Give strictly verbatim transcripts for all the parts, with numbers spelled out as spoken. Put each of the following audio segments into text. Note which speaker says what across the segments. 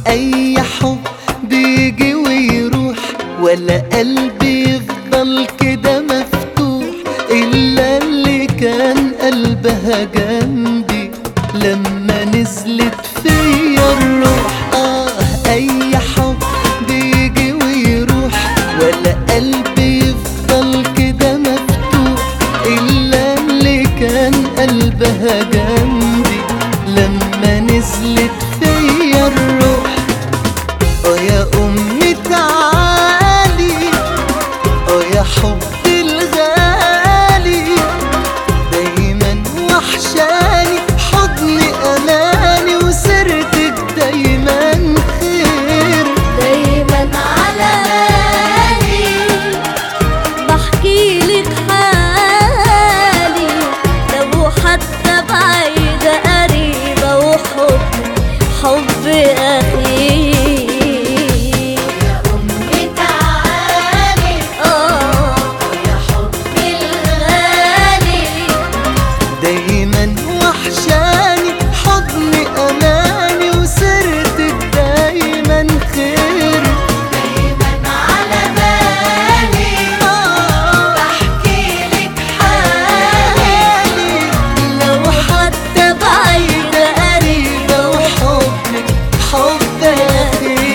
Speaker 1: أي حب بيجي ويروح، ولا قلبي يفضل كده مفتوح إلا اللي كان قلبها جنبي لما نزلت فيا الروح. آه أي حب بيجي ويروح، ولا قلبي يفضل كده مفتوح إلا اللي كان قلبها جنبي لما نزلت فيا الروح. اه يا أمي تعالي، اه يا حبي الغالي، دايما وحشاني حضني أماني وسيرتك دايما خير.
Speaker 2: دايما على بالي بحكيلك حالي، لو حتى بعيدة قريبة وحبك حب أخي.
Speaker 1: دايما وحشاني حضني أماني وسيرتك دايما خير.
Speaker 2: دايما على بالي بحكيلك حالي، لو حتى بعيدة قريبة
Speaker 1: وحبك حب أخي.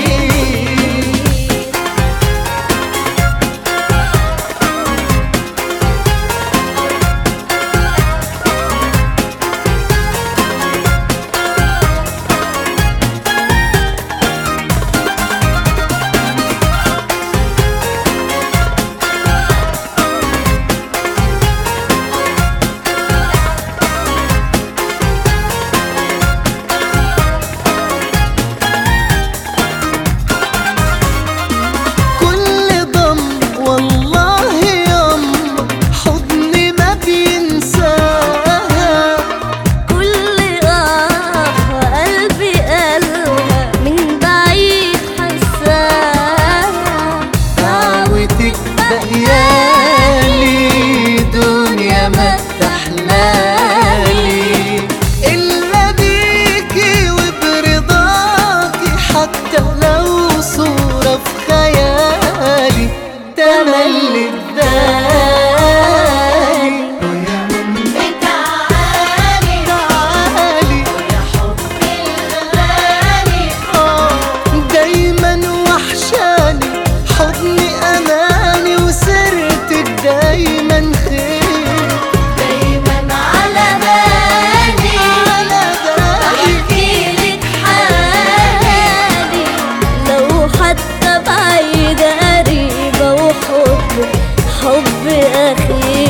Speaker 1: بقيالي دنيا ما تحلالي إلا بيكي وبرضاكي، حتى لو صورة في خيالي تملي بدالي. يا أمي تعالي تعالي يا حبي الغالي، دايما وحشاني حضني أماني وسيرتك دايما خير.
Speaker 2: دايما على بالي
Speaker 1: على بالي
Speaker 2: بحكيلك حالي، لو حتى بعيدة قريبة وحب حب أخي.